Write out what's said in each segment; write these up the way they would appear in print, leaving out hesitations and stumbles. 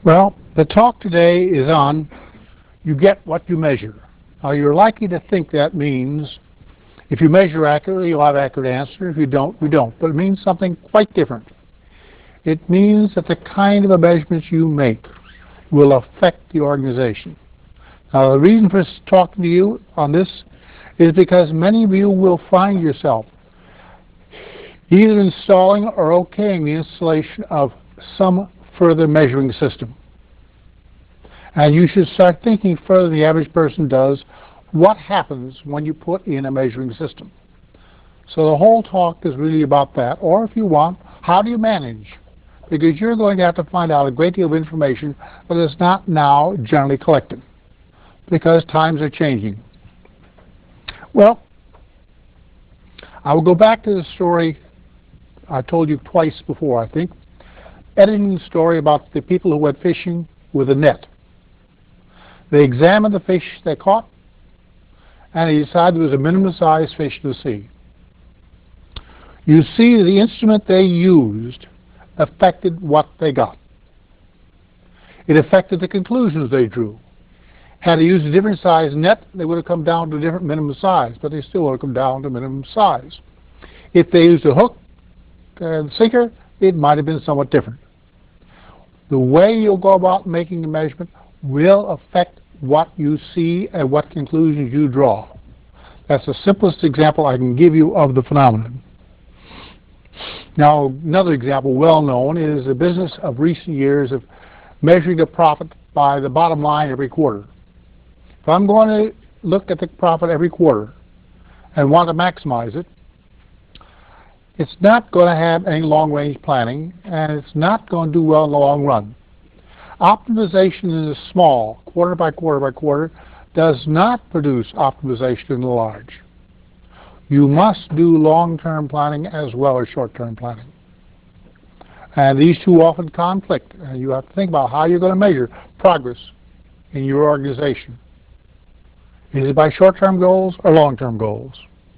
Well, the talk today is on you get what you measure. Now, you're likely to think that means if you measure accurately, you'll have an accurate answer. If you don't, you don't. But it means something quite different. It means that the kind of measurements you make will affect the organization. Now, the reason for talking to you on this is because many of you will find yourself either installing or okaying the installation of some further measuring system. And you should start thinking further than the average person does. What happens when you put in a measuring system? So the whole talk is really about that. Or if you want, how do you manage? Because you're going to have to find out a great deal of information that is not now generally collected, because times are changing. Well, I will go back to the story I told you twice before, I think. Editing the story about the people who went fishing with a net. They examined the fish they caught, and they decided there was a minimum size fish to the sea. You see, the instrument they used affected what they got. It affected the conclusions they drew. Had they used a different size net, they would have come down to a different minimum size, but they still would have come down to minimum size. If they used a hook and sinker, it might have been somewhat different. The way you'll go about making a measurement will affect what you see and what conclusions you draw. That's the simplest example I can give you of the phenomenon. Now, another example well known is the business of recent years of measuring the profit by the bottom line every quarter. If I'm going to look at the profit every quarter and want to maximize it, it's not going to have any long-range planning, and it's not going to do well in the long run. Optimization in the small, quarter by quarter by quarter, does not produce optimization in the large. You must do long-term planning as well as short-term planning. And these two often conflict, and you have to think about how you're going to measure progress in your organization. Is it by short-term goals or long-term goals?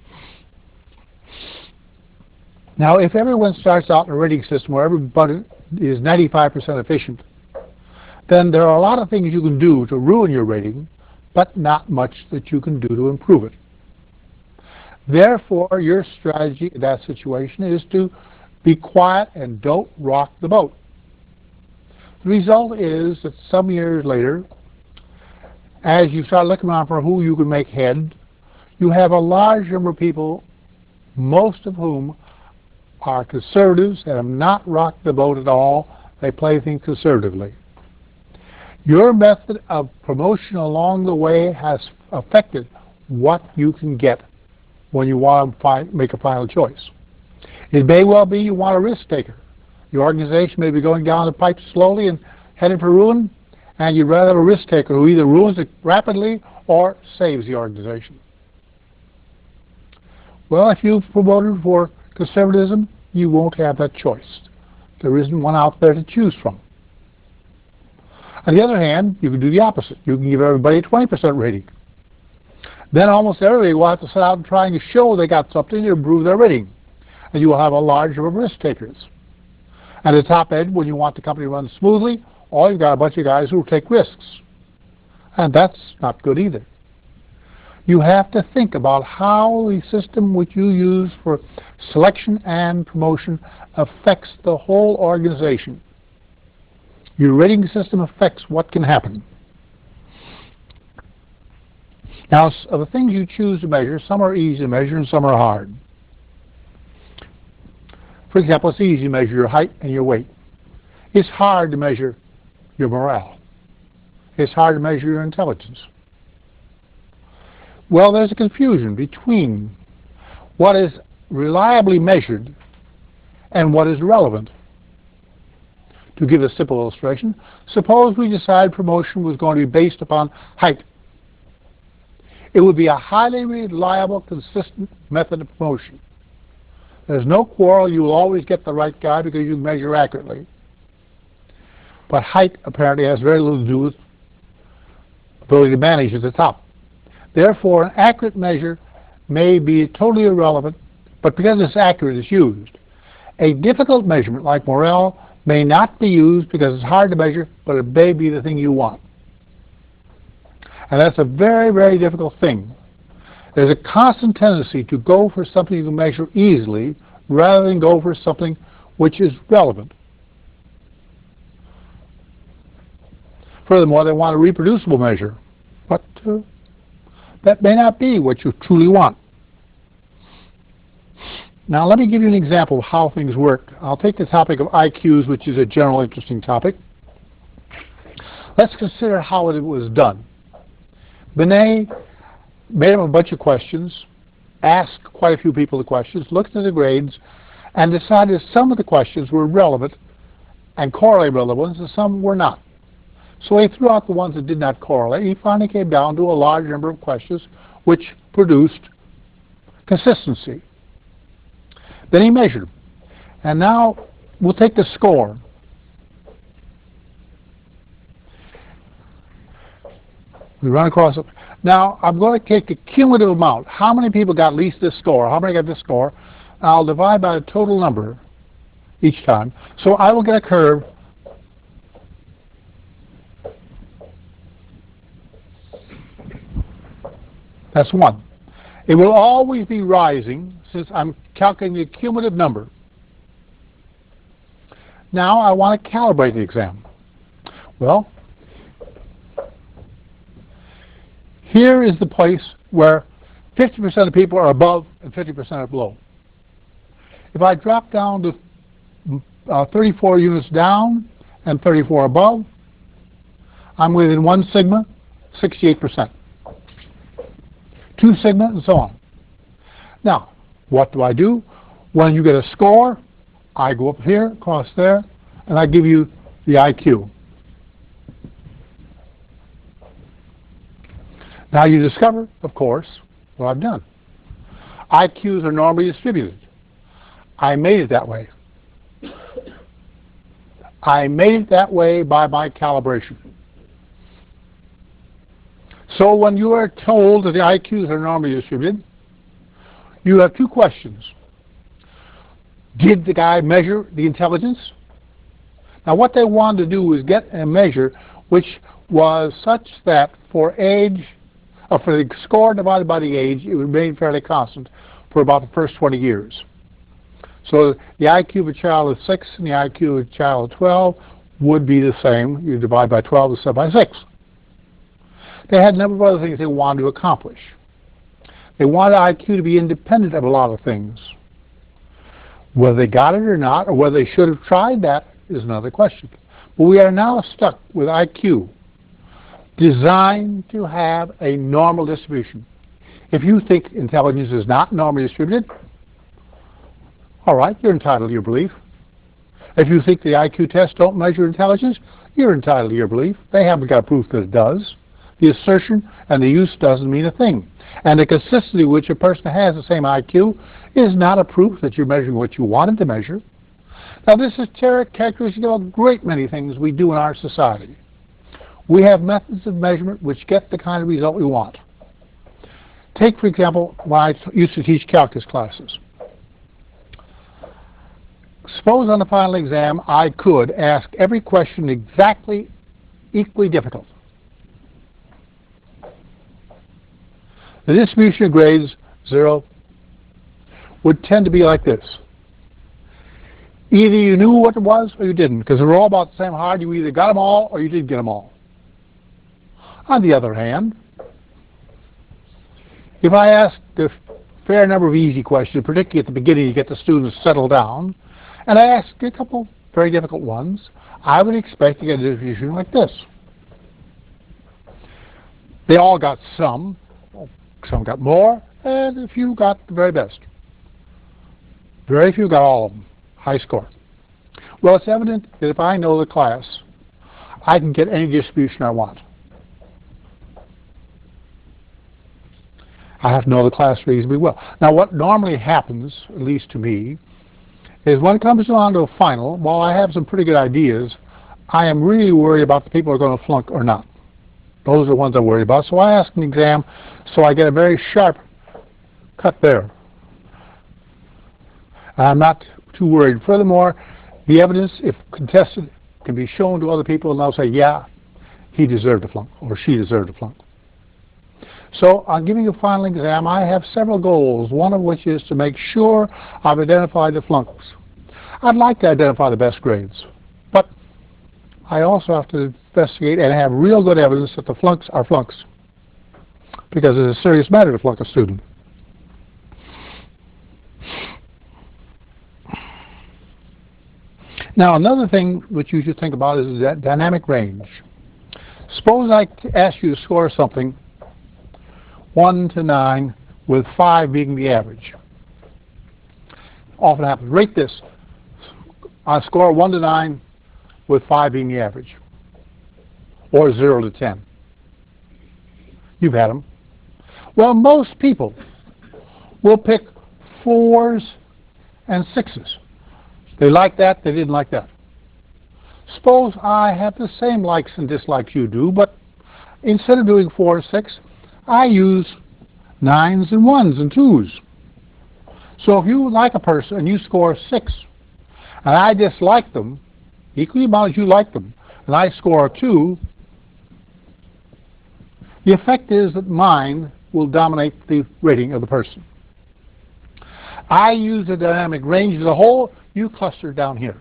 Now, if everyone starts out in a rating system where everybody is 95% efficient, then there are a lot of things you can do to ruin your rating, but not much that you can do to improve it. Therefore, your strategy in that situation is to be quiet and don't rock the boat. The result is that some years later, as you start looking around for who you can make head, you have a large number of people, most of whom are conservatives and have not rocked the boat at all. They play things conservatively. Your method of promotion along the way has affected what you can get when you want to make a final choice. It may well be you want a risk taker. Your organization may be going down the pipe slowly and heading for ruin, and you'd rather have a risk taker who either ruins it rapidly or saves the organization. Well, if you've promoted for conservatism, you won't have that choice. There isn't one out there to choose from. On the other hand, you can do the opposite. You can give everybody a 20% rating. Then almost everybody will have to set out and trying to show they got something to improve their rating. And you will have a large number of risk takers. At the top end, when you want the company to run smoothly, all you've got a bunch of guys who will take risks. And that's not good either. You have to think about how the system which you use for selection and promotion affects the whole organization. Your rating system affects what can happen. Now, of the things you choose to measure, some are easy to measure and some are hard. For example, it's easy to measure your height and your weight. It's hard to measure your morale. It's hard to measure your intelligence. Well, there's a confusion between what is reliably measured and what is relevant. To give a simple illustration, suppose we decide promotion was going to be based upon height. It would be a highly reliable, consistent method of promotion. There's no quarrel. You will always get the right guy because you measure accurately. But height apparently has very little to do with ability to manage at the top. Therefore, an accurate measure may be totally irrelevant, but because it's accurate, it's used. A difficult measurement like morale may not be used because it's hard to measure, but it may be the thing you want. And that's a very, very difficult thing. There's a constant tendency to go for something you can measure easily rather than go for something which is relevant. Furthermore, they want a reproducible measure, but that may not be what you truly want. Now, let me give you an example of how things work. I'll take the topic of IQs, which is a general interesting topic. Let's consider how it was done. Binet made up a bunch of questions, asked quite a few people the questions, looked at the grades, and decided some of the questions were relevant and correlated with other ones, and some were not. So he threw out the ones that did not correlate. He finally came down to a large number of questions which produced consistency. Then he measured them. And now we'll take the score. We run across it. Now I'm going to take the cumulative amount. How many people got at least this score? How many got this score? I'll divide by the total number each time. So I will get a curve that's 1. It will always be rising since I'm calculating the cumulative number. Now I want to calibrate the exam. Well, here is the place where 50% of the people are above and 50% are below. If I drop down to 34 units down and 34 above, I'm within 1 sigma, 68%. 2 sigma, and so on. Now, what do? When you get a score, I go up here, across there, and I give you the IQ. Now you discover, of course, what I've done. IQs are normally distributed. I made it that way. I made it that way by my calibration. So when you are told that the IQs are normally distributed, you have 2 questions. Did the guy measure the intelligence? Now what they wanted to do was get a measure which was such that for the score divided by the age, it would remain fairly constant for about the first 20 years. So the IQ of a child of 6 and the IQ of a child of 12 would be the same. You divide by 12 is 7 by 6. They had a number of other things they wanted to accomplish. They wanted IQ to be independent of a lot of things. Whether they got it or not, or whether they should have tried that, is another question. But we are now stuck with IQ, designed to have a normal distribution. If you think intelligence is not normally distributed, all right, you're entitled to your belief. If you think the IQ tests don't measure intelligence, you're entitled to your belief. They haven't got proof that it does. The assertion and the use doesn't mean a thing. And the consistency with which a person has the same IQ is not a proof that you're measuring what you wanted to measure. Now this is characteristic of a great many things we do in our society. We have methods of measurement which get the kind of result we want. Take, for example, when I used to teach calculus classes. Suppose on the final exam I could ask every question exactly equally difficult. The distribution of grades, 0, would tend to be like this. Either you knew what it was or you didn't, because they were all about the same hard. You either got them all or you didn't get them all. On the other hand, if I asked a fair number of easy questions, particularly at the beginning to get the students settled down, and I asked a couple very difficult ones, I would expect to get a distribution like this. They all got some got more, and a few got the very best. Very few got all of them. High score. Well, it's evident that if I know the class, I can get any distribution I want. I have to know the class reasonably well. Now, what normally happens, at least to me, is when it comes down to a final, while I have some pretty good ideas, I am really worried about the people who are going to flunk or not. Those are the ones I'm worried about. So I ask an exam, so I get a very sharp cut there. I'm not too worried. Furthermore, The evidence, if contested, can be shown to other people, and they'll say, yeah, he deserved a flunk, or she deserved a flunk. So on giving a final exam, I have several goals, one of which is to make sure I've identified the flunks. I'd like to identify the best grades, but I also have to investigate and have real good evidence that the flunks are flunks, because it's a serious matter to flunk a student. Now, another thing which you should think about is that dynamic range. Suppose I ask you to score something 1 to 9, with 5 being the average. Often happens. Rate this. I score 1 to 9, with 5 being the average, or 0 to 10. You've had them. Well, most people will pick 4s and 6s. They like that, they didn't like that. Suppose I have the same likes and dislikes you do, but instead of doing 4 and 6, I use 9s and 1s and 2s. So if you like a person and you score 6, and I dislike them, equally amount as you like them, and I score 2, the effect is that mine will dominate the rating of the person. I use the dynamic range as a whole. You cluster down here.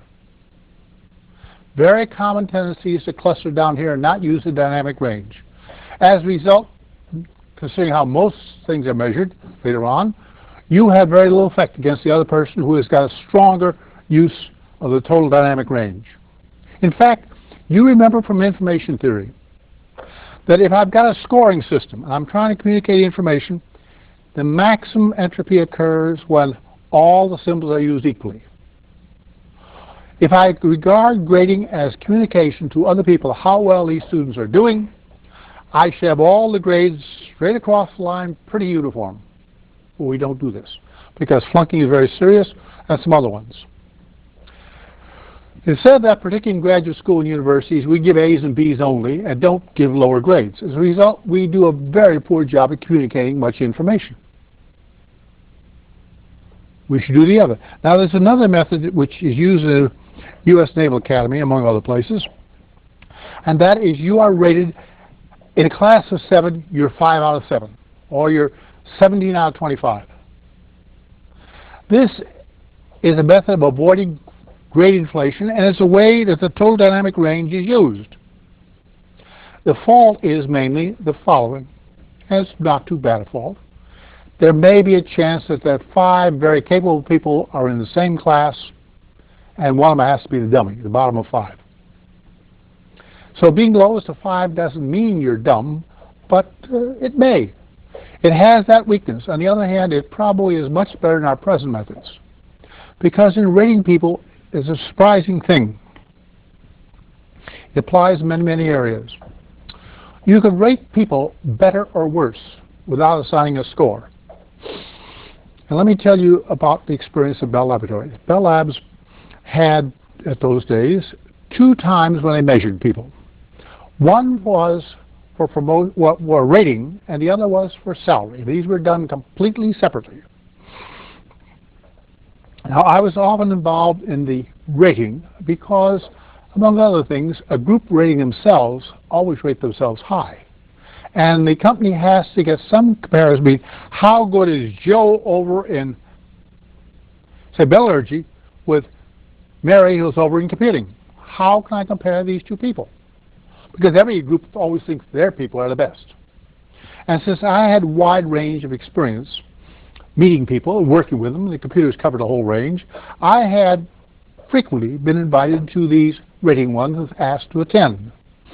Very common tendency is to cluster down here and not use the dynamic range. As a result, considering how most things are measured later on, you have very little effect against the other person who has got a stronger use of the total dynamic range. In fact, you remember from information theory that if I've got a scoring system and I'm trying to communicate information, the maximum entropy occurs when all the symbols are used equally. If I regard grading as communication to other people how well these students are doing, I should have all the grades straight across the line pretty uniform. Well, we don't do this because flunking is very serious, and some other ones. It said that particularly in graduate school and universities, we give A's and B's only and don't give lower grades. As a result, we do a very poor job at communicating much information. We should do the other. Now, there's another method which is used in the U.S. Naval Academy, among other places, and that is you are rated in a class of 7, you're 5 out of 7, or you're 17 out of 25. This is a method of avoiding grade inflation, and it's a way that the total dynamic range is used. The fault is mainly the following, and it's not too bad a fault. There may be a chance that 5 very capable people are in the same class, and one of them has to be the dummy, the bottom of 5. So being the lowest of 5 doesn't mean you're dumb, but it may. It has that weakness. On the other hand, it probably is much better than our present methods, because in rating people is a surprising thing. It applies in many, many areas. You can rate people better or worse without assigning a score. And let me tell you about the experience of Bell Laboratories. Bell Labs had, at those days, 2 times when they measured people. One was for rating, and the other was for salary. These were done completely separately. Now, I was often involved in the rating because, among other things, a group rating themselves always rate themselves high. And the company has to get some comparison between how good is Joe over in, say, metallurgy with Mary who's over in computing. How can I compare these 2 people? Because every group always thinks their people are the best. And since I had a wide range of experience meeting people and working with them, the computers covered the whole range, I had frequently been invited to these rating ones and asked to attend.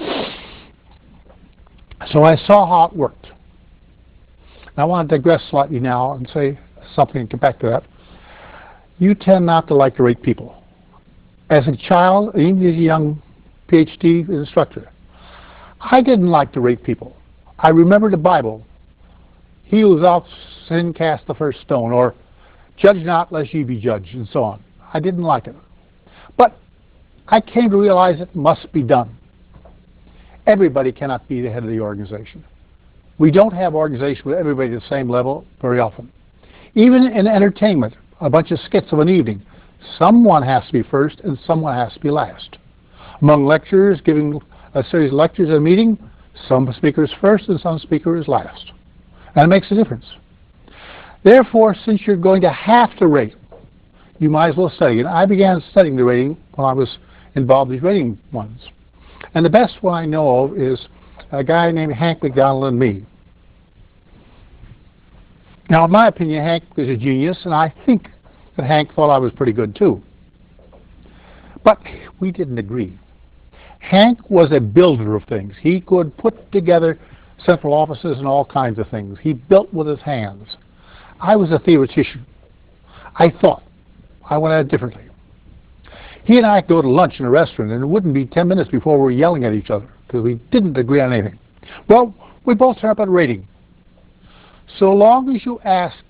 So I saw how it worked. I want to digress slightly now and say something and get back to that. You tend not to like to rate people. As a child, even as a young PhD instructor, I didn't like to rate people. I remember the Bible. He who without sin cast the first stone, or judge not lest ye be judged, and so on. I didn't like it. But I came to realize it must be done. Everybody cannot be the head of the organization. We don't have organization with everybody at the same level very often. Even in entertainment, a bunch of skits of an evening, Someone has to be first and someone has to be last. Among lecturers giving a series of lectures at a meeting, some speaker is first and some speaker is last. And it makes a difference. Therefore, since you're going to have to rate, you might as well study it. I began studying the rating when I was involved in these rating ones. And the best one I know of is a guy named Hank McDonald and me. Now, in my opinion, Hank was a genius, and I think that Hank thought I was pretty good too. But we didn't agree. Hank was a builder of things. He could put together central offices and all kinds of things. He built with his hands. I was a theoretician. I thought. I went at it differently. He and I could go to lunch in a restaurant, and it wouldn't be 10 minutes before we were yelling at each other because we didn't agree on anything. Well, we both turned up at a rating. So long as you asked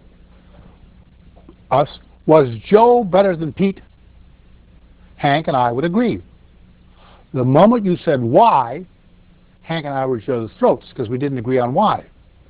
us, was Joe better than Pete? Hank and I would agree. The moment you said why, Hank and I were at each other's throats because we didn't agree on why.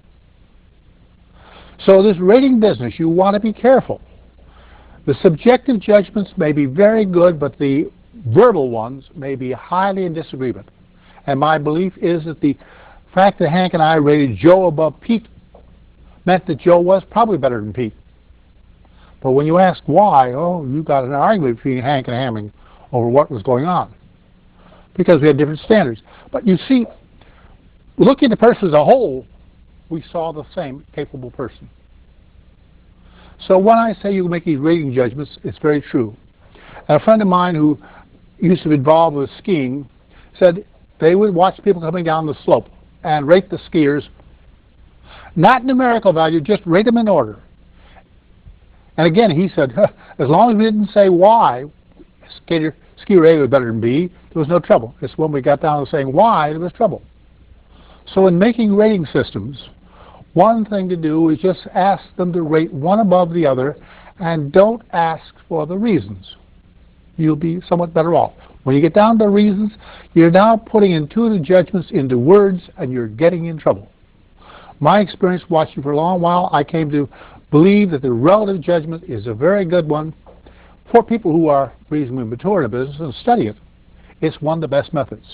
So this rating business, you want to be careful. The subjective judgments may be very good, but the verbal ones may be highly in disagreement. And my belief is that the fact that Hank and I rated Joe above Pete meant that Joe was probably better than Pete. But when you ask why, oh, you got an argument between Hank and Hamming over what was going on. Because we had different standards. But you see, looking at the person as a whole, we saw the same capable person. So when I say you make these rating judgments, it's very true. And a friend of mine who used to be involved with skiing said they would watch people coming down the slope and rate the skiers, not numerical value, just rate them in order. And again, he said, as long as we didn't say why, skier A was better than B, there was no trouble. It's when we got down to saying why, there was trouble. So in making rating systems, one thing to do is just ask them to rate one above the other and don't ask for the reasons. You'll be somewhat better off. When you get down to reasons, you're now putting intuitive judgments into words and you're getting in trouble. My experience watching for a long while, I came to believe that the relative judgment is a very good one for people who are reasonably mature in the business and study it. It's one of the best methods.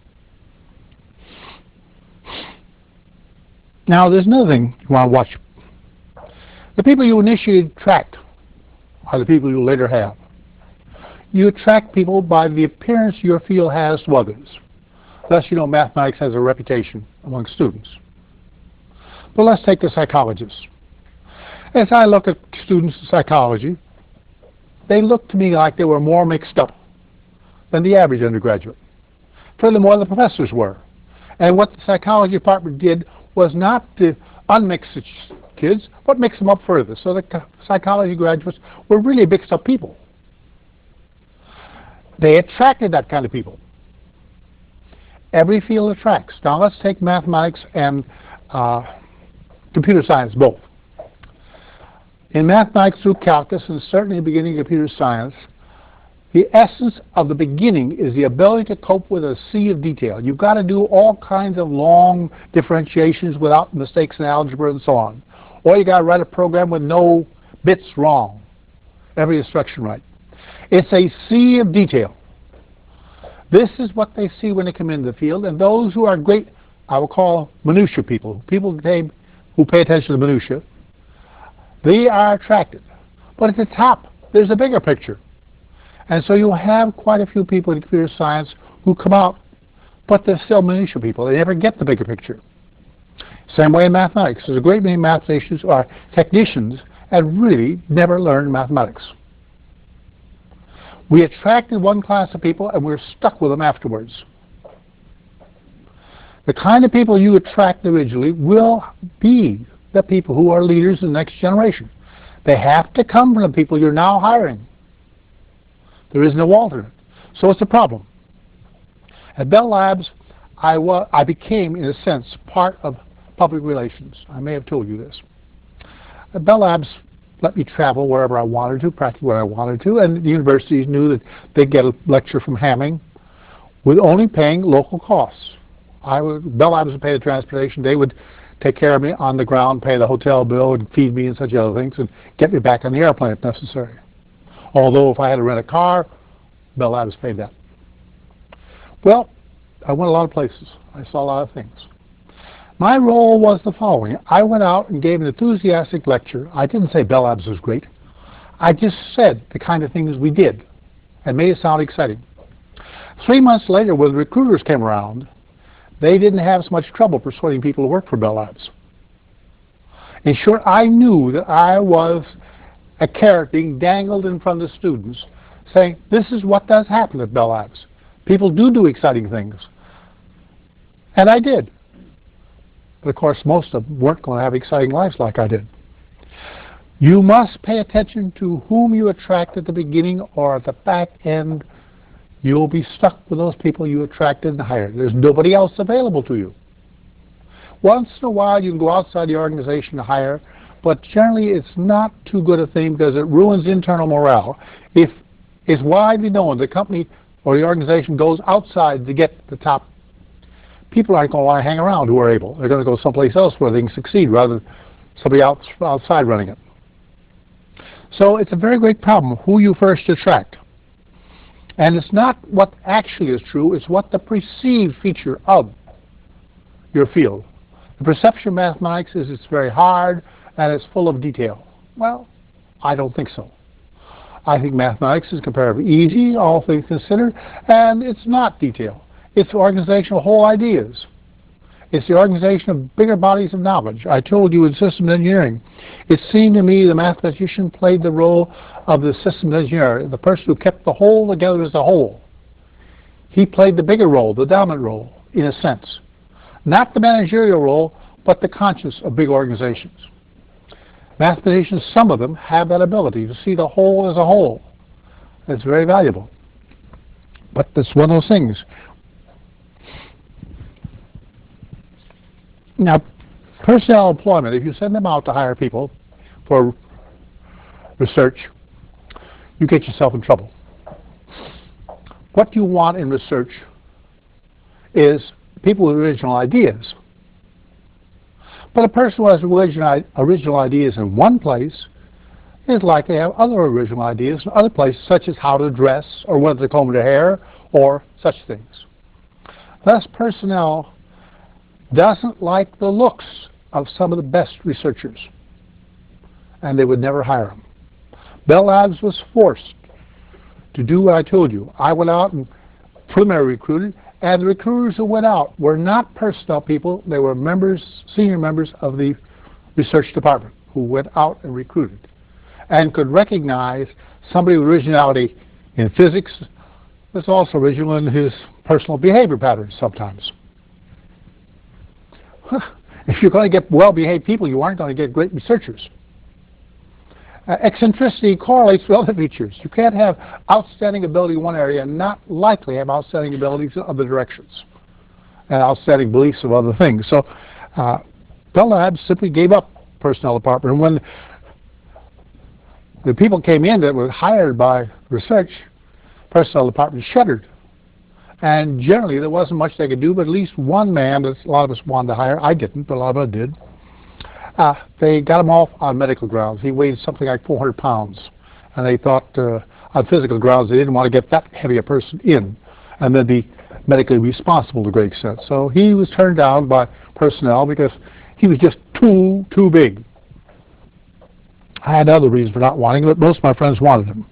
Now, there's another thing you want to watch. The people you initially attract are the people you later have. You attract people by the appearance your field has to others. Thus, you know, mathematics has a reputation among students. But let's take the psychologists. As I look at students in psychology, they look to me like they were more mixed up than the average undergraduate. Furthermore, the professors were. And what the psychology department did was not to unmix the kids, but mix them up further. So the psychology graduates were really mixed up people. They attracted that kind of people. Every field attracts. Now let's take mathematics and computer science both. In mathematics through calculus, and certainly in the beginning of computer science, the essence of the beginning is the ability to cope with a sea of detail. You've got to do all kinds of long differentiations without mistakes in algebra and so on. Or you've got to write a program with no bits wrong, every instruction right. It's a sea of detail. This is what they see when they come into the field, and those who are great, I will call minutia people who pay attention to the minutia, they are attracted. But at the top, there's a bigger picture. And so you'll have quite a few people in computer science who come out, but they're still minutia people. They never get the bigger picture. Same way in mathematics. There's a great many mathematicians who are technicians and really never learned mathematics. We attracted one class of people and we're stuck with them afterwards. The kind of people you attract originally will be the people who are leaders in the next generation. They have to come from the people you're now hiring. There is no alternate. So it's a problem. At Bell Labs, I became, in a sense, part of public relations. I may have told you this. At Bell Labs let me travel wherever I wanted to, practically where I wanted to, and the universities knew that they'd get a lecture from Hamming with only paying local costs. Bell Labs would pay the transportation. They would take care of me on the ground, pay the hotel bill, and feed me and such other things, and get me back on the airplane if necessary. Although if I had to rent a car, Bell Labs paid that. Well, I went a lot of places. I saw a lot of things. My role was the following. I went out and gave an enthusiastic lecture. I didn't say Bell Labs was great. I just said the kind of things we did and made it sound exciting. 3 months later, when the recruiters came around, they didn't have so much trouble persuading people to work for Bell Labs. In short, I knew that I was a carrot being dangled in front of the students, saying, this is what does happen at Bell Labs. People do exciting things. And I did. But of course, most of them weren't going to have exciting lives like I did. You must pay attention to whom you attract at the beginning, or at the back end, you'll be stuck with those people you attracted and hired. There's nobody else available to you. Once in a while, you can go outside the organization to hire, but generally it's not too good a thing because it ruins internal morale. If it's widely known the company or the organization goes outside to get the top, people aren't going to want to hang around who are able. They're going to go someplace else where they can succeed rather than somebody outside running it. So it's a very great problem who you first attract. And it's not what actually is true, it's what the perceived feature of your field. The perception of mathematics is it's very hard and it's full of detail. Well, I don't think so. I think mathematics is comparatively easy, all things considered, and it's not detail. It's organizational whole ideas. It's the organization of bigger bodies of knowledge. I told you in systems engineering, it seemed to me the mathematician played the role of the systems engineer, the person who kept the whole together as a whole. He played the bigger role, the dominant role, in a sense. Not the managerial role, but the conscience of big organizations. Mathematicians, some of them, have that ability to see the whole as a whole. It's very valuable. But it's one of those things. Now, personnel employment, if you send them out to hire people for research, you get yourself in trouble. What you want in research is people with original ideas. But a person who has original ideas in one place is likely to have other original ideas in other places, such as how to dress or whether to comb their hair or such things. Thus, personnel doesn't like the looks of some of the best researchers, and they would never hire them. Bell Labs was forced to do what I told you. I went out and preliminary recruited, and the recruiters who went out were not personnel people. They were members, senior members of the research department who went out and recruited and could recognize somebody with originality in physics that's also original in his personal behavior patterns sometimes. If you're going to get well-behaved people, you aren't going to get great researchers. Eccentricity correlates with other features. You can't have outstanding ability in one area and not likely have outstanding abilities in other directions and outstanding beliefs of other things. So Bell Labs simply gave up personnel department. And when the people came in that were hired by research, personnel department shuddered. And generally there wasn't much they could do, but at least one man that a lot of us wanted to hire, I didn't, but a lot of us did, they got him off on medical grounds. He weighed something like 400 pounds. And they thought on physical grounds they didn't want to get that heavy a person in and then be medically responsible to a great extent. So he was turned down by personnel because he was just too big. I had other reasons for not wanting him, but most of my friends wanted him.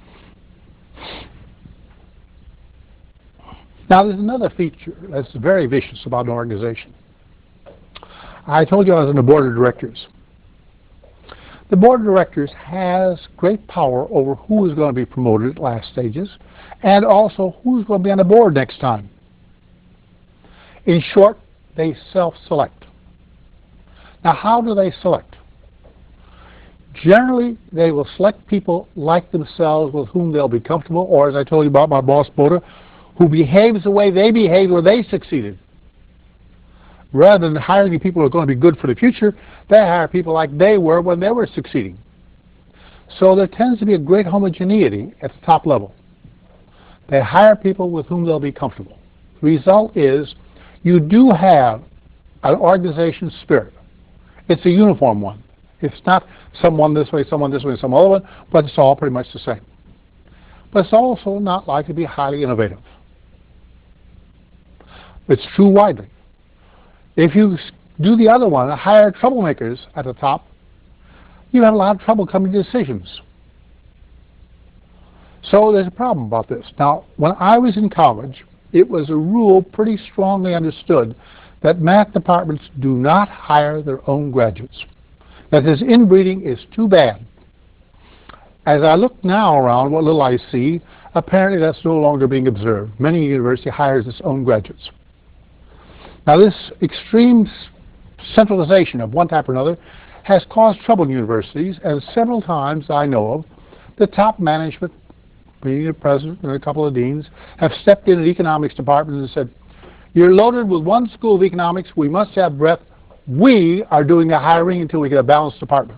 Now there's another feature that's very vicious about an organization. I told you I was on the board of directors. The board of directors has great power over who is going to be promoted at last stages and also who's going to be on the board next time. In short, they self-select. Now how do they select? Generally, they will select people like themselves with whom they'll be comfortable, or as I told you about my boss, Boda, who behaves the way they behaved when they succeeded. Rather than hiring people who are going to be good for the future, they hire people like they were when they were succeeding. So there tends to be a great homogeneity at the top level. They hire people with whom they'll be comfortable. The result is you do have an organization spirit. It's a uniform one. It's not someone this way, some other one, but it's all pretty much the same. but it's also not likely to be highly innovative. It's true widely. If you do the other one, hire troublemakers at the top, you have a lot of trouble coming to decisions. So there's a problem about this. Now, when I was in college, it was a rule pretty strongly understood that math departments do not hire their own graduates. That this inbreeding is too bad. As I look now around, what little I see, apparently that's no longer being observed. Many universities hires its own graduates. Now, this extreme centralization of one type or another has caused trouble in universities, and several times I know of, the top management, being the president and a couple of deans, have stepped in the economics department and said, "You're loaded with one school of economics, we must have breadth. We are doing the hiring until we get a balanced department."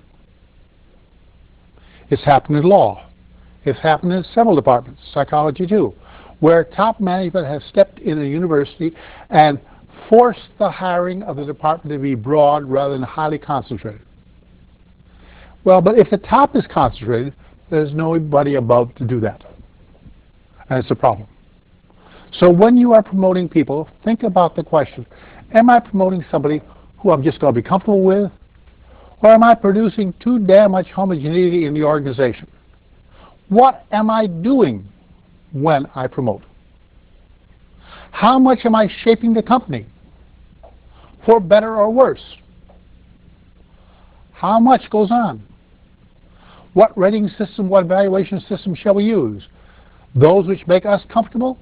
It's happened in law. It's happened in several departments, psychology too, where top management has stepped in a university and forced the hiring of the department to be broad rather than highly concentrated. Well, but if the top is concentrated, there's nobody above to do that. And it's a problem. So when you are promoting people, think about the question, am I promoting somebody who I'm just going to be comfortable with, or am I producing too damn much homogeneity in the organization? What am I doing when I promote? How much am I shaping the company, for better or worse? How much goes on? What rating system, what evaluation system shall we use? Those which make us comfortable?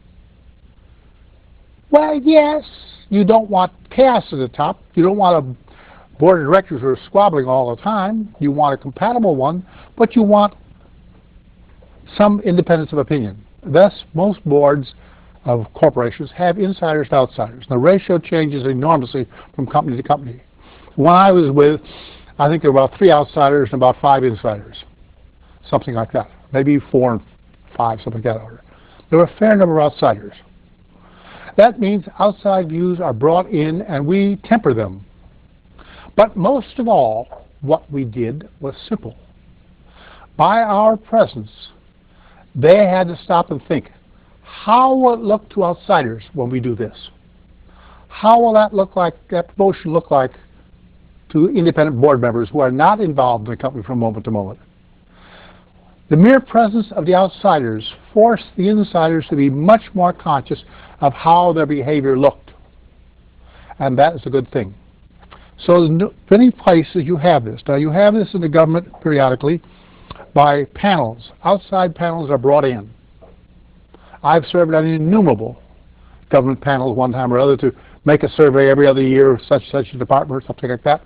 Well, yes, you don't want chaos at the top. You don't want a board of directors who are squabbling all the time. You want a compatible one, but you want some independence of opinion. Thus, most boards of corporations have insiders and outsiders. The ratio changes enormously from company to company. When I was with, I think there were about 3 outsiders and about 5 insiders, something like that. Maybe 4 and 5, something like that order. There were a fair number of outsiders. That means outside views are brought in and we temper them. But most of all, what we did was simple. By our presence, they had to stop and think, how will it look to outsiders when we do this? How will that promotion look like to independent board members who are not involved in the company from moment to moment? The mere presence of the outsiders forced the insiders to be much more conscious of how their behavior looked. And that is a good thing. So in many places you have this. Now you have this in the government periodically by panels. Outside panels are brought in. I've served on innumerable government panels one time or other to make a survey every other year of such a department or something like that.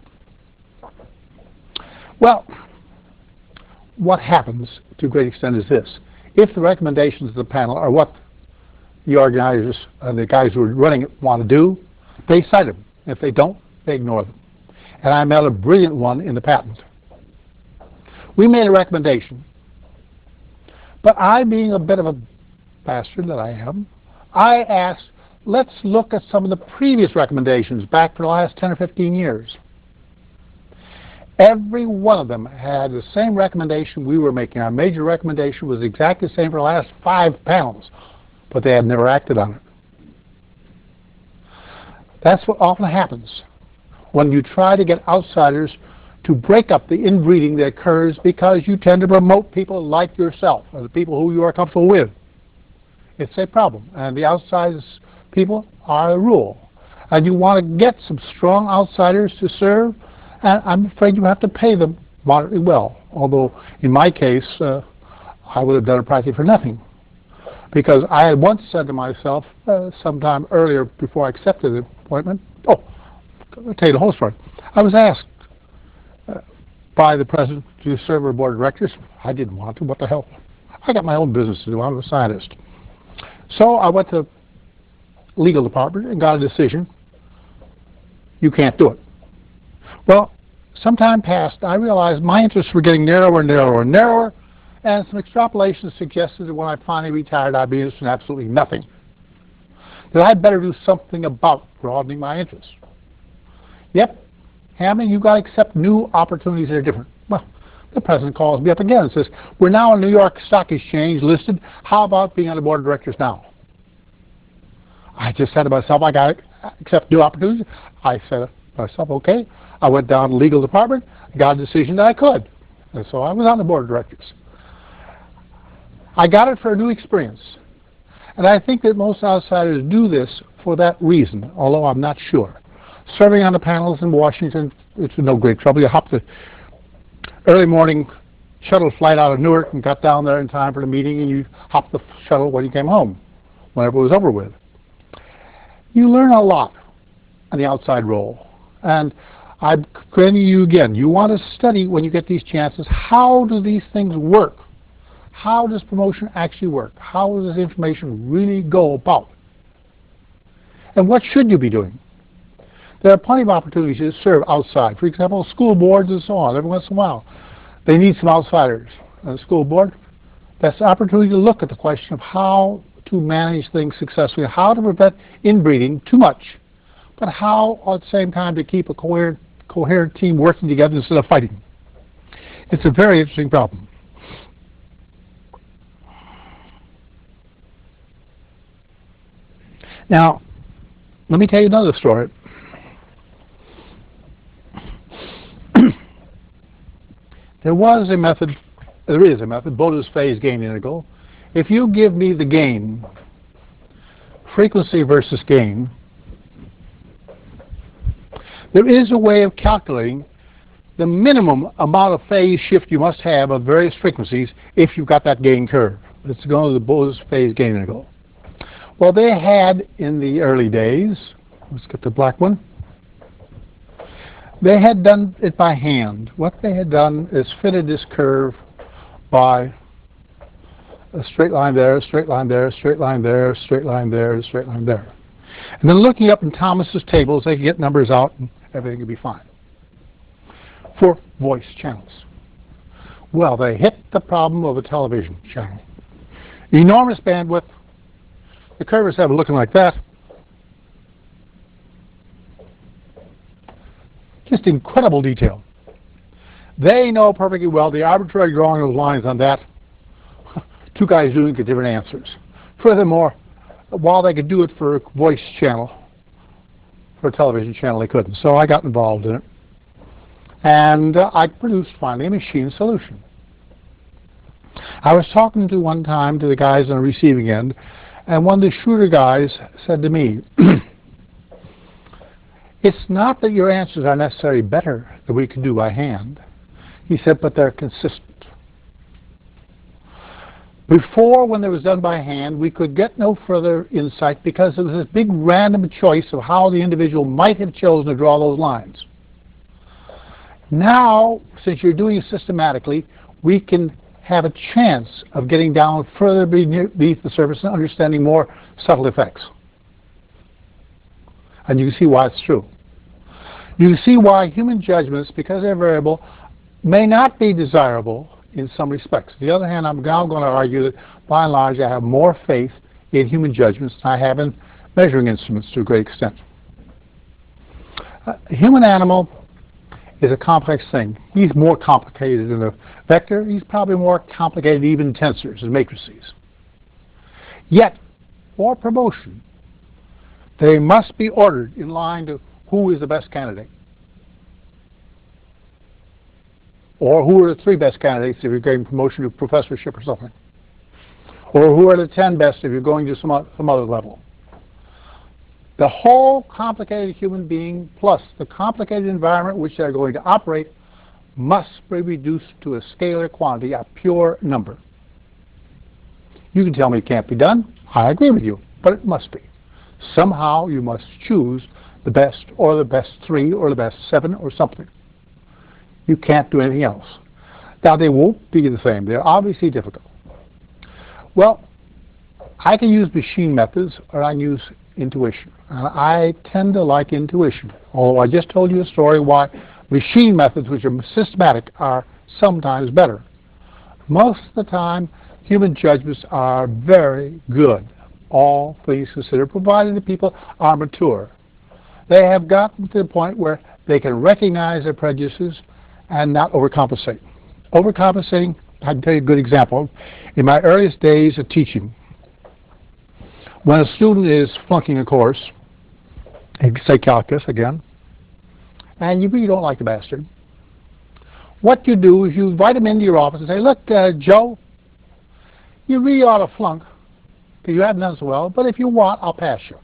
Well, what happens to a great extent is this. If the recommendations of the panel are what the organizers and the guys who are running it want to do, they cite them. If they don't, they ignore them. And I met a brilliant one in the patent. We made a recommendation, but I, being a bit of a bastard that I am, I asked, let's look at some of the previous recommendations back for the last 10 or 15 years. Every one of them had the same recommendation we were making. Our major recommendation was exactly the same for the last 5 panels, but they had never acted on it. That's what often happens when you try to get outsiders to break up the inbreeding that occurs because you tend to promote people like yourself, or the people who you are comfortable with. It's a problem, and the outside people are a rule. And you want to get some strong outsiders to serve, and I'm afraid you have to pay them moderately well. Although, in my case, I would have done it practically for nothing. Because I had once said to myself, sometime earlier before I accepted the appointment, I'll tell you the whole story. I was asked by the president to serve on the board of directors. I didn't want to. What the hell? I got my own business to do. I'm a scientist. So I went to the legal department and got a decision. You can't do it. Well, some time passed, I realized my interests were getting narrower and narrower and narrower, and some extrapolations suggested that when I finally retired, I'd be interested in absolutely nothing. That I'd better do something about broadening my interests. Yep, Hammond, you've got to accept new opportunities that are different. Well, The president calls me up again and says, we're now on New York Stock Exchange listed. How about being on the board of directors now? I just said to myself, I got to accept new opportunities. I said to myself, okay. I went down to the legal department, got a decision that I could. And so I was on the board of directors. I got it for a new experience. And I think that most outsiders do this for that reason, although I'm not sure. Serving on the panels in Washington, it's no great trouble. You hop the early morning shuttle flight out of Newark and got down there in time for the meeting, and you hopped the shuttle when you came home, whenever it was over with. You learn a lot on the outside role. And I'm commending you again. You want to study when you get these chances. How do these things work? How does promotion actually work? How does information really go about? And what should you be doing? There are plenty of opportunities to serve outside. For example, school boards and so on. Every once in a while, they need some outsiders. On the school board, that's an opportunity to look at the question of how to manage things successfully, how to prevent inbreeding too much, but how, at the same time, to keep a coherent team working together instead of fighting. It's a very interesting problem. Now, let me tell you another story. There is a method, Bode's phase gain integral. If you give me the gain, frequency versus gain, there is a way of calculating the minimum amount of phase shift you must have of various frequencies if you've got that gain curve. It's going to the Bode's phase gain integral. Well, they had in the early days, let's get the black one, they had done it by hand. What they had done is fitted this curve by a straight line there, a straight line there, a straight line there, a straight line there, a straight line there. And then looking up in Thomas's tables, they could get numbers out and everything would be fine. For voice channels. Well, they hit the problem of a television channel. Enormous bandwidth. The curves have it looking like that. Just incredible detail. They know perfectly well the arbitrary drawing of lines on that. Two guys doing different answers. Furthermore, while they could do it for a voice channel, for a television channel they couldn't. So I got involved in it. And I produced finally a machine solution. I was talking to one time to the guys on the receiving end, and one of the shooter guys said to me, it's not that your answers are necessarily better than we can do by hand. He said, but they're consistent. Before, when it was done by hand, we could get no further insight because there was this big random choice of how the individual might have chosen to draw those lines. Now, since you're doing it systematically, we can have a chance of getting down further beneath the surface and understanding more subtle effects. And you can see why it's true. You can see why human judgments, because they're variable, may not be desirable in some respects. On the other hand, I'm now going to argue that, by and large, I have more faith in human judgments than I have in measuring instruments to a great extent. Human animal is a complex thing. He's more complicated than a vector. He's probably more complicated even in tensors and matrices. Yet, for promotion, they must be ordered in line to who is the best candidate. Or who are the 3 best candidates if you're getting promotion to professorship or something. Or who are the 10 best if you're going to some other level. The whole complicated human being plus the complicated environment in which they're going to operate must be reduced to a scalar quantity, a pure number. You can tell me it can't be done. I agree with you, but it must be. Somehow you must choose the best or the best 3 or the best 7 or something. You can't do anything else. Now, they won't be the same. They're obviously difficult. Well, I can use machine methods or I can use intuition. And I tend to like intuition, although I just told you a story why machine methods, which are systematic, are sometimes better. Most of the time, human judgments are very good, all things considered, provided the people are mature. They have gotten to the point where they can recognize their prejudices and not overcompensate. Overcompensating, I can tell you a good example. In my earliest days of teaching, when a student is flunking a course, say calculus again, and you really don't like the bastard, what you do is you invite him into your office and say, look, Joe, you really ought to flunk because you haven't done so well, but if you want, I'll pass you.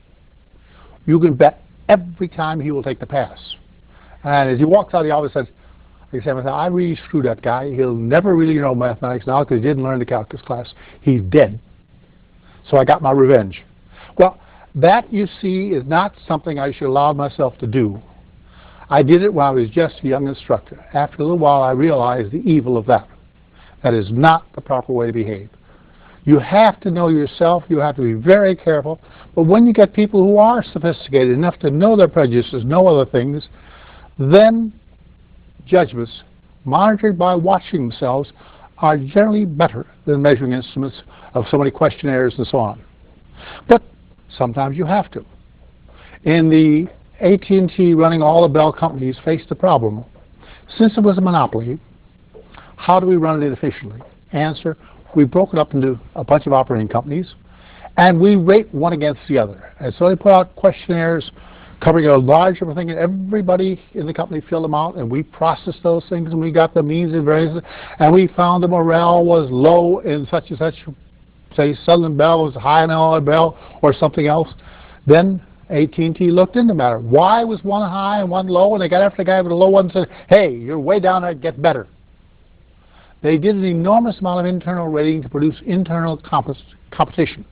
You can bet every time he will take the pass. And as he walks out of the office, he says, I really screwed that guy. He'll never really know mathematics now because he didn't learn the calculus class. He's dead. So I got my revenge. Well, that, you see, is not something I should allow myself to do. I did it when I was just a young instructor. After a little while, I realized the evil of that. That is not the proper way to behave. You have to know yourself. You have to be very careful. But when you get people who are sophisticated enough to know their prejudices, know other things, then judgments, monitored by watching themselves, are generally better than measuring instruments of so many questionnaires and so on. But sometimes you have to. In the AT&T running all the Bell companies faced the problem. Since it was a monopoly, how do we run it efficiently? Answer, we broke it up into a bunch of operating companies, and we rate one against the other. And so they put out questionnaires covering a large thing, and everybody in the company filled them out, and we processed those things, and we got the means and variances, and we found the morale was low in such and such, say Southern Bell was high in Illinois Bell or something else. Then AT&T looked into the matter. Why was one high and one low? And they got after the guy with the low one and said, hey, you're way down there, get better. They did an enormous amount of internal rating to produce internal competition.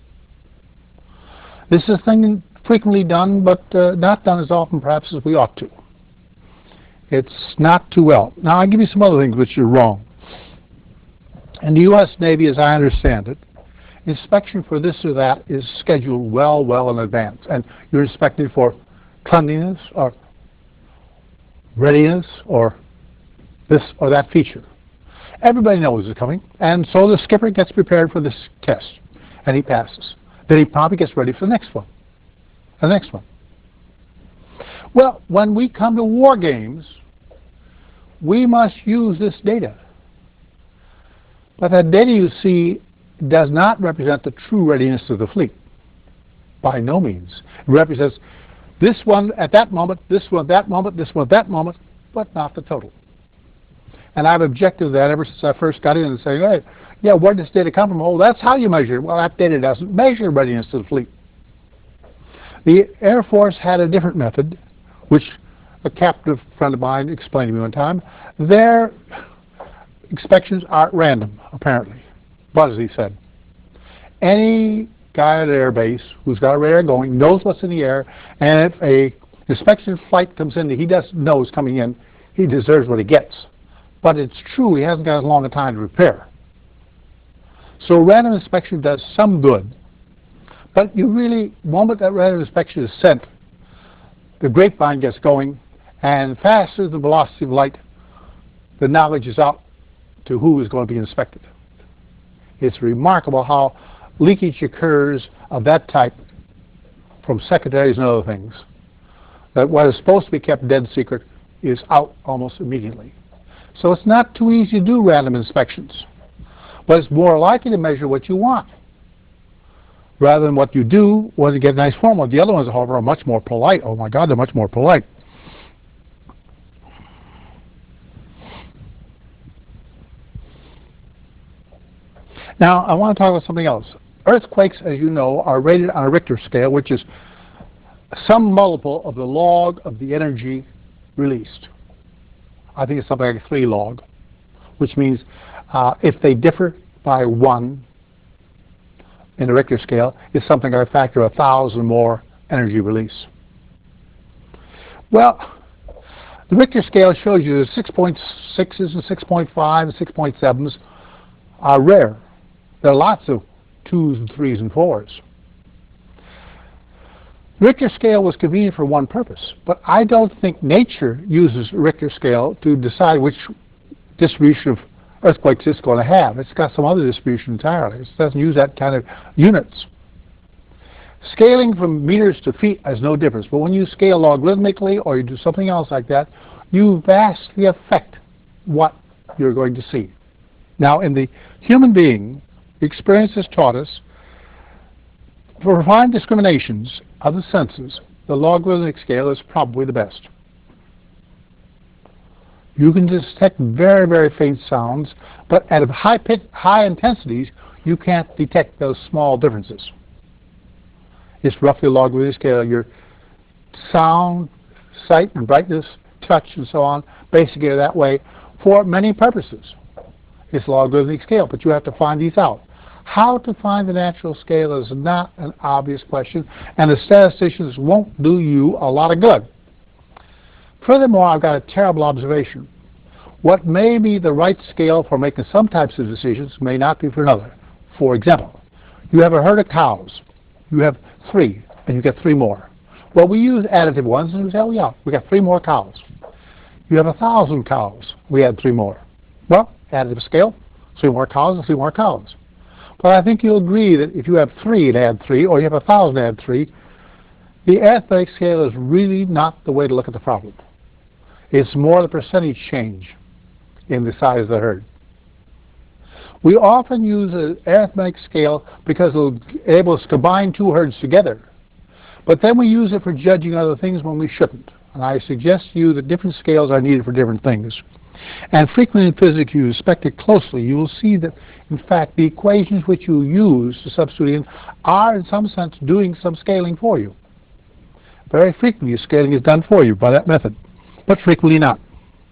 This is a thing frequently done, but not done as often perhaps as we ought to. It's not too well. Now I'll give you some other things which are wrong. In the U.S. Navy, as I understand it, inspection for this or that is scheduled well in advance, and you're inspected for cleanliness or readiness or this or that feature. Everybody knows it's coming, and so the skipper gets prepared for this test, and he passes. Then he probably gets ready for the next one, the next one. Well, when we come to war games, we must use this data. But that data, you see, does not represent the true readiness of the fleet. By no means. It represents this one at that moment, this one at that moment, this one at that moment, but not the total. And I've objected to that ever since I first got in and saying, hey, yeah, where does this data come from? Oh, that's how you measure it. Well, that data doesn't measure readiness of the fleet. The Air Force had a different method, which a captain friend of mine explained to me one time. Their inspections aren't random, apparently. But as he said, any guy at an air base who's got a radar going knows what's in the air, and if a inspection flight comes in that he doesn't know is coming in, he deserves what he gets. But it's true, he hasn't got as long a time to prepare. So random inspection does some good, but you really, the moment that random inspection is sent, the grapevine gets going, and faster than the velocity of light, the knowledge is out to who is going to be inspected. It's remarkable how leakage occurs of that type from secretaries and other things, that what is supposed to be kept dead secret is out almost immediately. So it's not too easy to do random inspections, but it's more likely to measure what you want rather than what you do when you get a nice formula. The other ones, however, are much more polite. Oh my God, they're much more polite. Now, I want to talk about something else. Earthquakes, as you know, are rated on a Richter scale, which is some multiple of the log of the energy released. I think it's something like 3 log, which means if they differ by 1 in the Richter scale, it's something like a factor of 1,000 more energy release. Well, the Richter scale shows you that 6.6s and 6.5 and 6.7s are rare. There are lots of 2s and 3s and 4s. Richter scale was convenient for one purpose, but I don't think nature uses Richter scale to decide which distribution of earthquakes it's going to have. It's got some other distribution entirely. It doesn't use that kind of units. Scaling from meters to feet has no difference, but when you scale logarithmically or you do something else like that, you vastly affect what you're going to see. Now, in the human being, experience has taught us, for refined discriminations of the senses, the logarithmic scale is probably the best. You can detect very, very faint sounds, but at high intensities, you can't detect those small differences. It's roughly a logarithmic scale. Your sound, sight, and brightness, touch, and so on, basically are that way for many purposes. It's a logarithmic scale, but you have to find these out. How to find the natural scale is not an obvious question, and the statisticians won't do you a lot of good. Furthermore, I've got a terrible observation. What may be the right scale for making some types of decisions may not be for another. For example, you have a herd of cows. You have 3, and you get 3 more. Well, we use additive ones, and we say, oh yeah, we got 3 more cows. You have 1,000 cows. We add 3 more. Well, additive scale, 3 more cows and 3 more cows. But I think you'll agree that if you have 3 and add 3, or you have 1,000 and add 3, the arithmetic scale is really not the way to look at the problem. It's more the percentage change in the size of the herd. We often use an arithmetic scale because it'll enable us to combine 2 herds together. But then we use it for judging other things when we shouldn't. And I suggest to you that different scales are needed for different things. And frequently in physics, you inspect it closely, you will see that, in fact, the equations which you use to substitute in are, in some sense, doing some scaling for you. Very frequently, scaling is done for you by that method, but frequently not.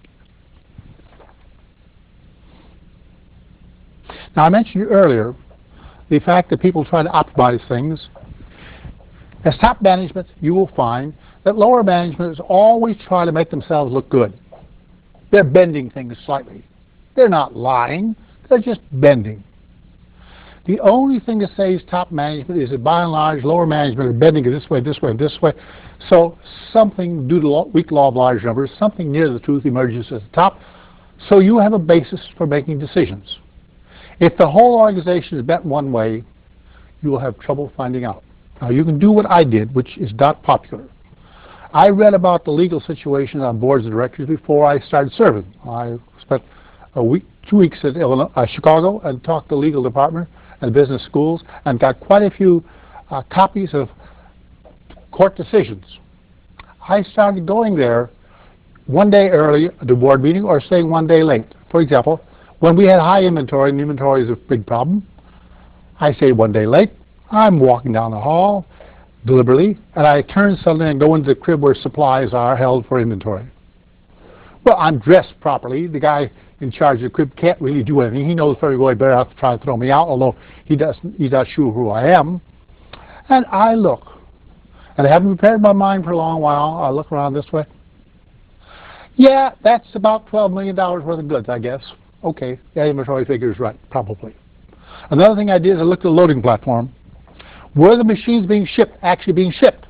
Now, I mentioned earlier the fact that people try to optimize things. As top management, you will find that lower management is always trying to make themselves look good. They're bending things slightly. They're not lying. They're just bending. The only thing that saves top management is that, by and large, lower management are bending it this way, this way, and this way. So something, due to weak law of large numbers, something near the truth emerges at the top. So you have a basis for making decisions. If the whole organization is bent one way, you will have trouble finding out. Now, you can do what I did, which is not popular. I read about the legal situation on boards of directors before I started serving. I spent 2 weeks at Chicago and talked to the legal department and business schools and got quite a few copies of court decisions. I started going there one day early at the board meeting or staying one day late. For example, when we had high inventory, and inventory is a big problem, I stayed one day late. I'm walking down the hall deliberately, and I turn suddenly and go into the crib where supplies are held for inventory. Well, I'm dressed properly. The guy in charge of the crib can't really do anything. He knows very well he better have to try to throw me out, although he's not sure who I am. And I look, and I haven't prepared my mind for a long while. I look around this way. Yeah, that's about $12 million worth of goods, I guess. Okay, the inventory figure is right, probably. Another thing I did is I looked at the loading platform. Were the machines being shipped actually being shipped?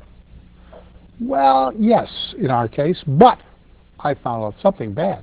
Well, yes, in our case, but I found out something bad.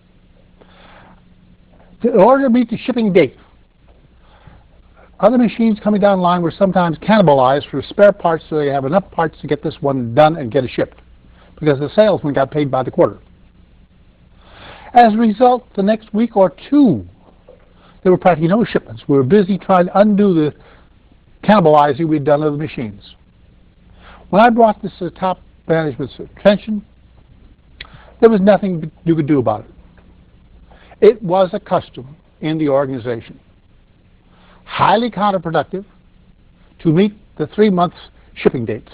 In order to meet the shipping date, other machines coming down the line were sometimes cannibalized for spare parts so they have enough parts to get this one done and get it shipped, because the salesman got paid by the quarter. As a result, the next week or 2, there were practically no shipments. We were busy trying to undo the cannibalizing we'd done of the machines. When I brought this to the top management's attention, there was nothing you could do about it. It was a custom in the organization, highly counterproductive, to meet the 3 months shipping dates.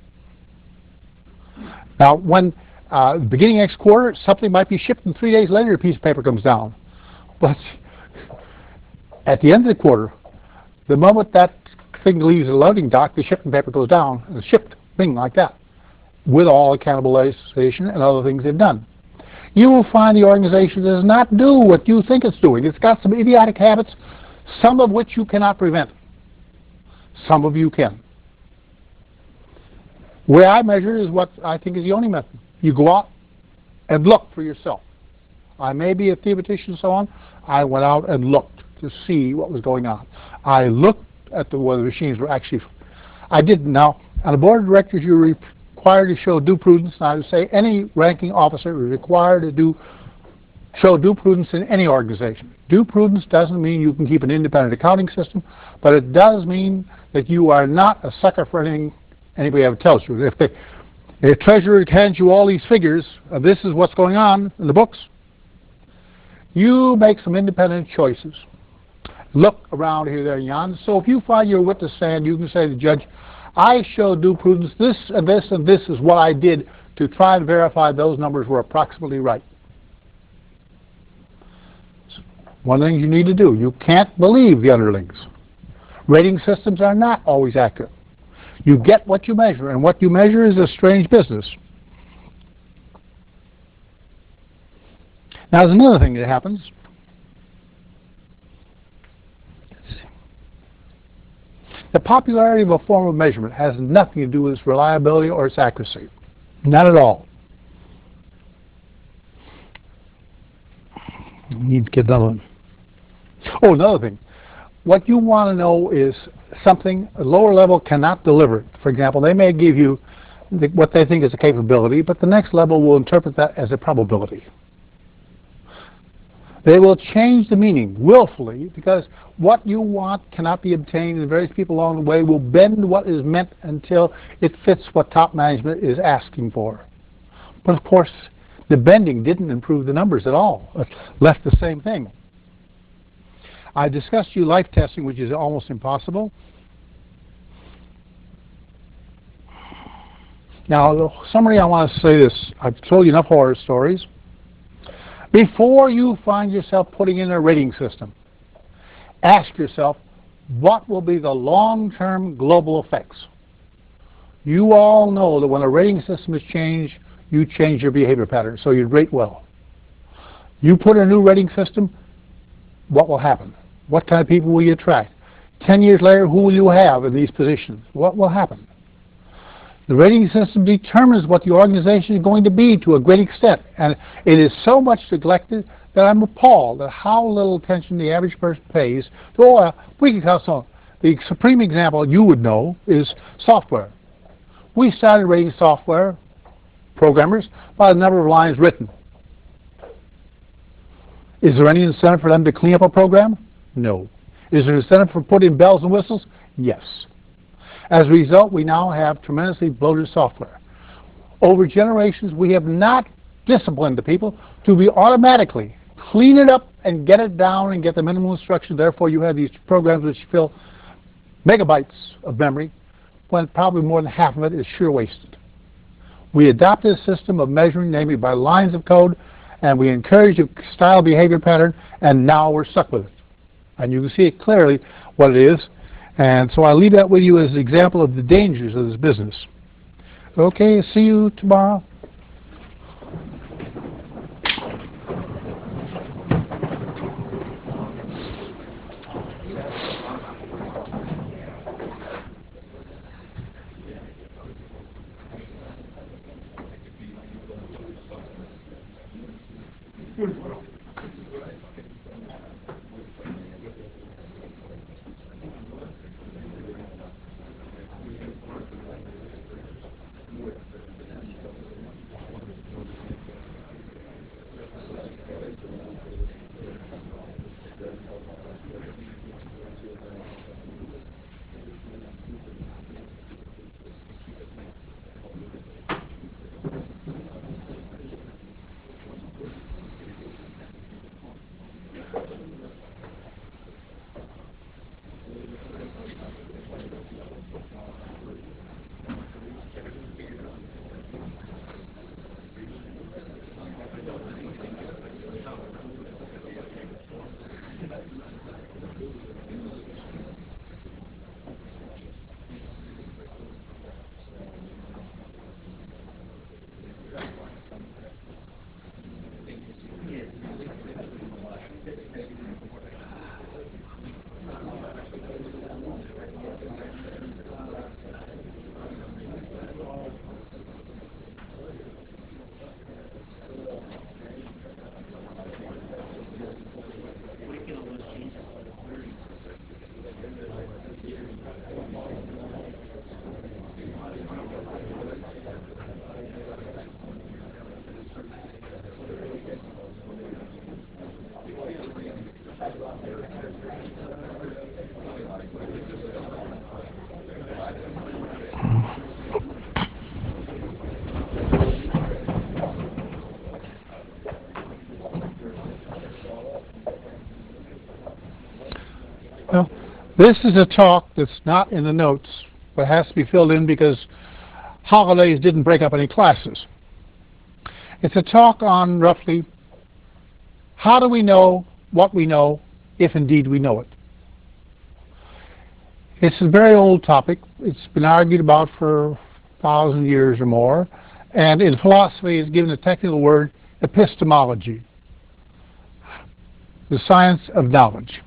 Now, when beginning next quarter, something might be shipped, and 3 days later, a piece of paper comes down. But at the end of the quarter, the moment that thing leaves the loading dock, the shipping paper goes down and it's shipped, bing, like that, with all the cannibalization and other things they've done. You will find the organization does not do what you think it's doing. It's got some idiotic habits, some of which you cannot prevent. Some of you can. Where I measure is what I think is the only method. You go out and look for yourself. I may be a theoretician and so on. I went out and looked to see what was going on. I looked at whether the machines were actually... I didn't. Now, on the board of directors, you're required to show due prudence. And I would say any ranking officer is required to do show due prudence in any organization. Due prudence doesn't mean you can keep an independent accounting system, but it does mean that you are not a sucker for anything anybody ever tells you. If the treasurer hands you all these figures, this is what's going on in the books, you make some independent choices. Look around here, there, and yon. So if you find your witness stand, you can say to the judge, I show due prudence, this and this and this is what I did to try and verify those numbers were approximately right. One thing you need to do, you can't believe the underlings. Rating systems are not always accurate. You get what you measure, and what you measure is a strange business. Now there's another thing that happens. The popularity of a form of measurement has nothing to do with its reliability or its accuracy. Not at all. Need to get another one. Oh, another thing. What you want to know is something a lower level cannot deliver. For example, they may give you what they think is a capability, but the next level will interpret that as a probability. They will change the meaning willfully because what you want cannot be obtained, and various people along the way will bend what is meant until it fits what top management is asking for. But of course, the bending didn't improve the numbers at all. It left the same thing. I discussed you life testing, which is almost impossible. Now, the summary, I want to say this. I've told you enough horror stories. Before you find yourself putting in a rating system, ask yourself, what will be the long-term global effects? You all know that when a rating system is changed, you change your behavior pattern, so you rate well. You put in a new rating system, what will happen? What kind of people will you attract? 10 years later, who will you have in these positions? What will happen? The rating system determines what the organization is going to be to a great extent, and it is so much neglected that I'm appalled at how little attention the average person pays to we can count some. The supreme example you would know is software. We started rating software programmers by the number of lines written. Is there any incentive for them to clean up a program? No. Is there incentive for putting bells and whistles? Yes. As a result, we now have tremendously bloated software. Over generations, we have not disciplined the people to be automatically clean it up and get it down and get the minimum instruction. Therefore, you have these programs which fill megabytes of memory when probably more than half of it is sheer wasted. We adopted a system of measuring, namely by lines of code, and we encouraged a style behavior pattern, and now we're stuck with it. And you can see it clearly what it is. And so I leave that with you as an example of the dangers of this business. Okay, see you tomorrow. Well, this is a talk that's not in the notes, but has to be filled in because holidays didn't break up any classes. It's a talk on roughly how do we know what we know, if indeed we know it. It's a very old topic. It's been argued about for 1,000 years or more, and in philosophy it's given the technical word epistemology, the science of knowledge.